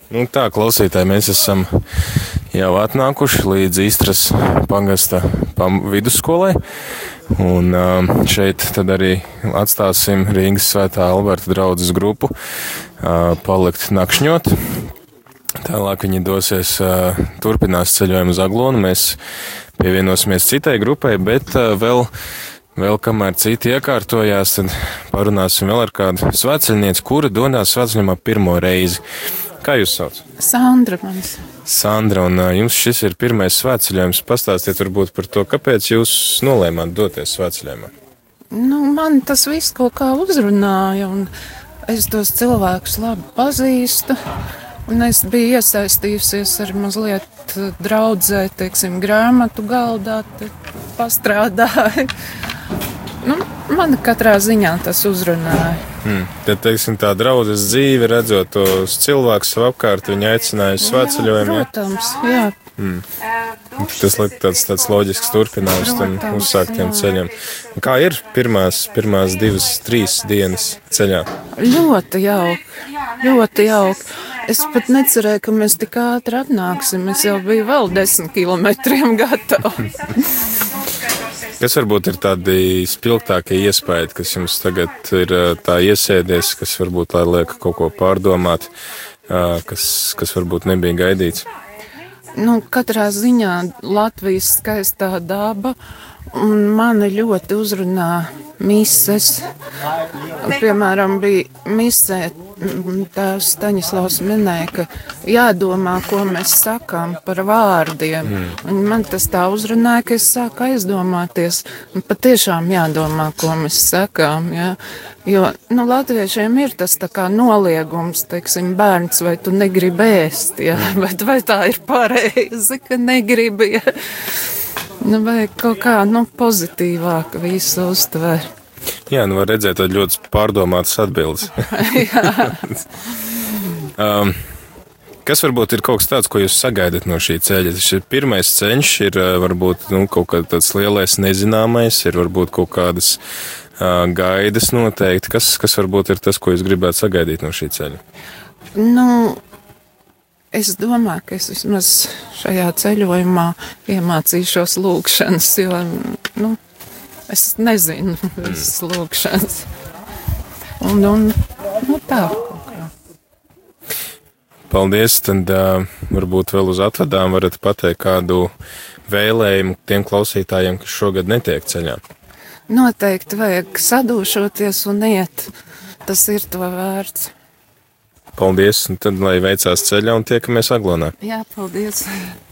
Nu, tā, klausītāji, mēs esam jau atnākuši līdz Istras pagasta vidusskolai. Un šeit tad arī atstāsim Rīgas Svētā Alberta draudzes grupu palikt nakšņot. Tālāk viņi dosies, turpinās ceļojumu uz Aglonu. Mēs pievienosimies citai grupai, bet vēl kamēr citi iekārtojās, tad parunāsim vēl ar kādu svētceļnieci, kura dodas svētceļojumā pirmo reizi. Kā jūs sauc? Sandra manis. Sandra, un jums šis ir pirmais svētceļojums. Pastāstiet varbūt par to, kāpēc jūs nolēmāt doties svētceļojumā. Nu, man tas viss kaut kā uzrunāja, un es tos cilvēkus labi pazīstu. Un es biju iesaistījusies ar mazliet draudzē, teiksim, grāmatu galdā, pastrādāju. Nu, man katrā ziņā tas uzrunāja. Tad, teiksim, tā draudzes dzīve, redzot tos cilvēkus savu apkārt, viņa aicināja uz svētceļojumu. Protams, jā. Tas tāds loģisks turpinājums tam uzsāktiem ceļiem. Kā ir pirmās 2-3 dienas ceļā? Ļoti jauki. Es pat necerēju, ka mēs tik ātri atnāksim. Es jau biju vēl 10 kilometriem gatava. Kas varbūt ir tādi spilgtākie iespaidi, kas jums tagad ir tā iesēdies, kas varbūt tā liek kaut ko pārdomāt, kas varbūt nebija gaidīts? Nu, katrā ziņā Latvijas skaistā daba, un mani ļoti uzrunā mises. Piemēram, bija misē, tēvs Staņislavs minēja, ka jādomā, ko mēs sakām par vārdiem. Un man tas tā uzrunāja, ka es sāku aizdomāties. Un patiešām jādomā, ko mēs sakām. Ja? Jo, nu, latviešiem ir tas tā kā noliegums, teiksim, bērns, vai tu negribi ēst, ja? Bet vai tā ir pareizi, ka negribi, ja? Nu, vai kaut kā, pozitīvāk visu uztver. Jā, var redzēt ļoti pārdomātas atbildes. Kas varbūt ir kaut kas tāds, ko jūs sagaidat no šī ceļa? Šis pirmais ceļš ir varbūt kaut kā tāds lielais nezināmais, ir varbūt kaut kādas gaidas noteikti. Kas varbūt ir tas, ko jūs gribētu sagaidīt no šī ceļa? Nu, es domāju, ka es vismaz šajā ceļojumā iemācīšos lūgšanas, jo, es nezinu visas lūgšanas. Un tā. Paldies, tad varbūt vēl uz atvadām varat pateikt kādu vēlējumu tiem klausītājiem, kas šogad netiek ceļā. Noteikti vajag sadūšoties un iet. Tas ir to vērts. Paldies, un tad lai veicās ceļā un tiekamies Aglonā. Jā, paldies.